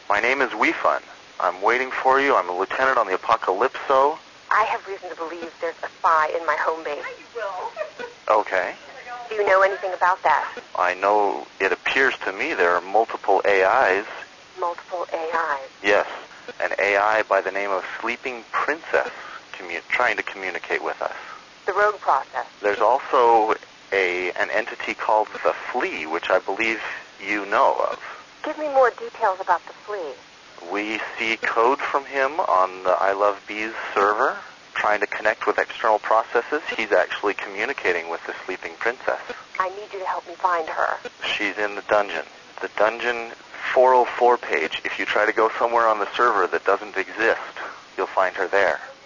My name is Weefun. I'm waiting for you. I'm a lieutenant on the Apocalypso. I have reason to believe there's a spy in my home base. Okay. Do you know anything about that? I know it appears to me there are multiple AIs. Multiple AIs? Yes. An AI by the name of Sleeping Princess trying to communicate with us. The rogue process. There's also an entity called the Flea, which I believe you know of. Give me more details about the Flea. We see code from him on the I Love Bees server, trying to connect with external processes. He's actually communicating with the Sleeping Princess. I need you to help me find her. She's in the dungeon. The dungeon 404 page. If you try to go somewhere on the server that doesn't exist, you'll find her there.